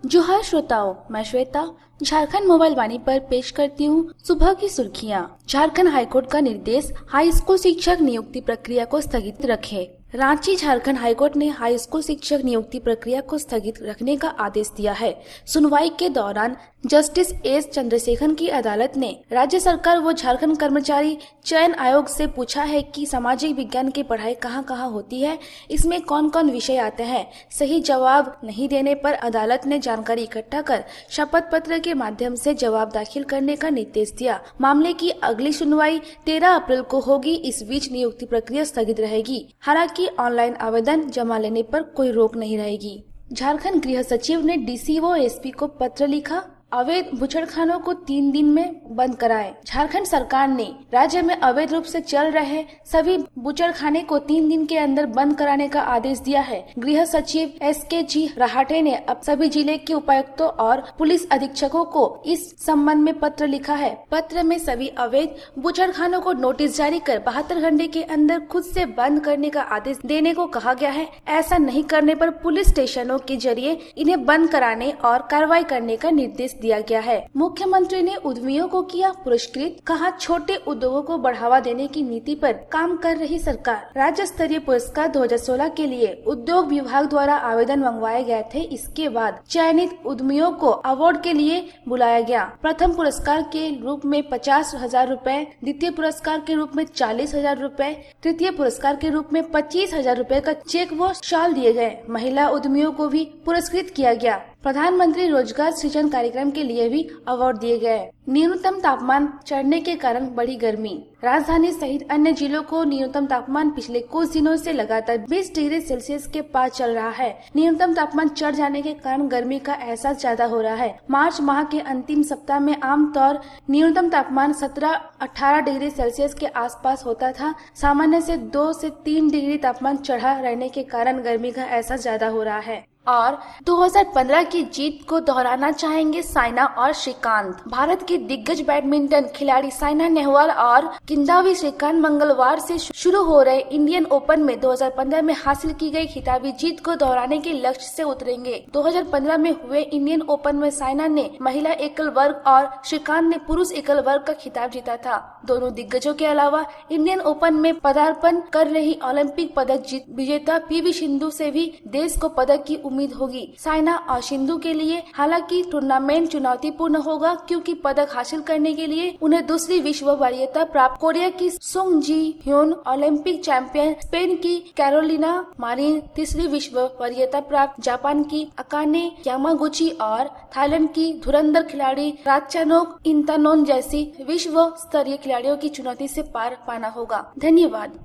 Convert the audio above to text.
जोहार श्रोताओं, मैं श्वेता झारखंड मोबाइल वाणी पर पेश करती हूँ सुबह की सुर्खियाँ। झारखंड हाईकोर्ट का निर्देश, हाई स्कूल शिक्षक नियुक्ति प्रक्रिया को स्थगित रखे। रांची झारखंड हाईकोर्ट ने हाई स्कूल शिक्षक नियुक्ति प्रक्रिया को स्थगित रखने का आदेश दिया है। सुनवाई के दौरान जस्टिस एस चंद्रशेखर की अदालत ने राज्य सरकार व झारखंड कर्मचारी चयन आयोग से पूछा है कि सामाजिक विज्ञान की पढ़ाई कहाँ होती है, इसमें कौन कौन विषय आते हैं। सही जवाब नहीं देने पर अदालत ने जानकारी इकट्ठा कर शपथ पत्र के माध्यम से जवाब दाखिल करने का निर्देश दिया। मामले की अगली सुनवाई 13 अप्रैल को होगी। इस बीच नियुक्ति प्रक्रिया स्थगित रहेगी। हालांकि ऑनलाइन आवेदन जमा लेने पर कोई रोक नहीं रहेगी। झारखंड गृह सचिव ने डीसी व एसपी को पत्र लिखा, अवैध बूचड़खानों को 3 दिन में बंद कराएं। झारखंड सरकार ने राज्य में अवैध रूप से चल रहे सभी बूचड़खाने को 3 दिन के अंदर बंद कराने का आदेश दिया है। गृह सचिव SKG रहाटे ने अब सभी जिले के उपायुक्तों और पुलिस अधीक्षकों को इस संबंध में पत्र लिखा है। पत्र में सभी अवैध बूचड़खानों को नोटिस जारी कर 72 घंटे के अंदर खुद से बंद करने का आदेश देने को कहा गया है। ऐसा नहीं करने पर पुलिस स्टेशनों के जरिए इन्हें बंद कराने और कार्रवाई करने का निर्देश दिया गया है। मुख्यमंत्री ने उद्यमियों को किया पुरस्कृत, कहा छोटे उद्योगों को बढ़ावा देने की नीति पर काम कर रही सरकार। राज्य स्तरीय पुरस्कार 2016 के लिए उद्योग विभाग द्वारा आवेदन मंगवाए गए थे। इसके बाद चयनित उद्यमियों को अवार्ड के लिए बुलाया गया। प्रथम पुरस्कार के रूप में 50,000 रूपए, द्वितीय पुरस्कार के रूप में 40,000 रूपए, तृतीय पुरस्कार के रूप में 25,000 रूपए का चेक व शाल दिए गए। महिला उद्यमियों को भी पुरस्कृत किया गया। प्रधानमंत्री रोजगार सृजन कार्यक्रम के लिए भी अवार्ड दिए गए। न्यूनतम तापमान चढ़ने के कारण बढ़ी गर्मी। राजधानी सहित अन्य जिलों को न्यूनतम तापमान पिछले कुछ दिनों से लगातार 20 डिग्री सेल्सियस के पार चल रहा है। न्यूनतम तापमान चढ़ जाने के कारण गर्मी का एहसास ज्यादा हो रहा है। मार्च माह के अंतिम सप्ताह में आमतौर न्यूनतम तापमान 17-18 डिग्री सेल्सियस के आसपास होता था। सामान्य से 2 से 3 डिग्री तापमान चढ़ा रहने के कारण गर्मी का एहसास ज्यादा हो रहा है। और 2015 की जीत को दोहराना चाहेंगे साइना और श्रीकांत। भारत की दिग्गज बैडमिंटन खिलाड़ी साइना नेहवाल और किदांबी श्रीकांत मंगलवार से शुरू हो रहे इंडियन ओपन में 2015 में हासिल की गई खिताबी जीत को दोहराने के लक्ष्य से उतरेंगे। 2015 में हुए इंडियन ओपन में साइना ने महिला एकल वर्ग और श्रीकांत ने पुरुष एकल वर्ग का खिताब जीता था। दोनों दिग्गजों के अलावा इंडियन ओपन में पदार्पण कर रही ओलंपिक पदक विजेता PV सिंधु से भी देश को पदक की उम्मीद होगी। साइना और सिंधु के लिए हालांकि टूर्नामेंट चुनौतीपूर्ण होगा, क्योंकि पदक हासिल करने के लिए उन्हें दूसरी विश्व वरीयता प्राप्त कोरिया की Sung Ji Hyun, Olympic champion Spain की कैरोलिना मारिन, तीसरी विश्व वरीयता प्राप्त जापान की अकाने यामागुची और थाईलैंड की धुरंधर खिलाड़ी रातचानोक इंतानोन जैसी विश्व स्तरीय खिलाड़ियों की चुनौती से पार पाना होगा। धन्यवाद।